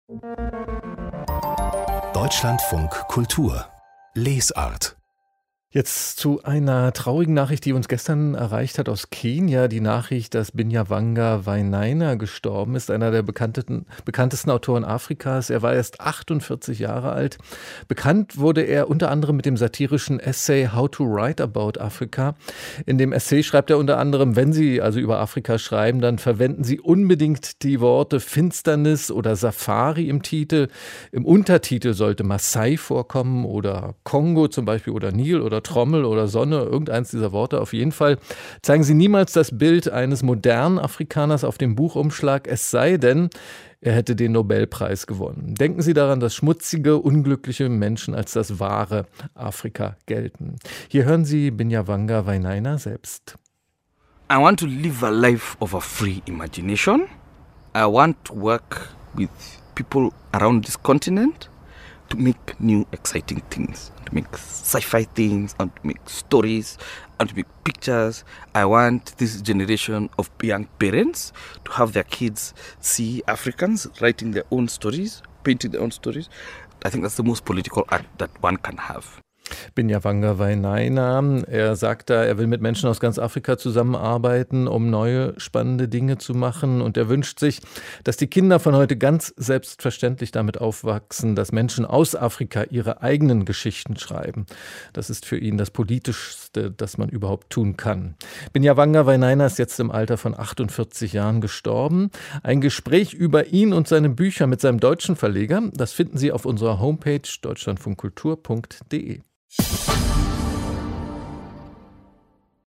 Deutschlandfunk Kultur Lesart. Jetzt zu einer traurigen Nachricht, die uns gestern erreicht hat aus Kenia. Die Nachricht, dass Binyavanga Wainaina gestorben ist, einer der bekanntesten Autoren Afrikas. Er war erst 48 Jahre alt. Bekannt wurde er unter anderem mit dem satirischen Essay How to Write About Africa. In dem Essay schreibt er unter anderem, wenn Sie also über Afrika schreiben, dann verwenden Sie unbedingt die Worte Finsternis oder Safari im Titel. Im Untertitel sollte Maasai vorkommen oder Kongo zum Beispiel oder Nil oder Trommel oder Sonne, irgendeins dieser Worte. Auf jeden Fall zeigen Sie niemals das Bild eines modernen Afrikaners auf dem Buchumschlag, es sei denn, er hätte den Nobelpreis gewonnen. Denken Sie daran, dass schmutzige, unglückliche Menschen als das wahre Afrika gelten. Hier hören Sie Binyavanga Wainaina selbst. I want to live a life of a free imagination. I want to work with people around this continent to make new exciting things, to make sci-fi things, and to make stories, and to make pictures. I want this generation of young parents to have their kids see Africans writing their own stories, painting their own stories. I think that's the most political act that one can have. Binyavanga Wainaina, er sagt da, er will mit Menschen aus ganz Afrika zusammenarbeiten, um neue spannende Dinge zu machen, und er wünscht sich, dass die Kinder von heute ganz selbstverständlich damit aufwachsen, dass Menschen aus Afrika ihre eigenen Geschichten schreiben. Das ist für ihn das Politischste, das man überhaupt tun kann. Binyavanga Wainaina ist jetzt im Alter von 48 Jahren gestorben. Ein Gespräch über ihn und seine Bücher mit seinem deutschen Verleger, das finden Sie auf unserer Homepage deutschlandfunkkultur.de.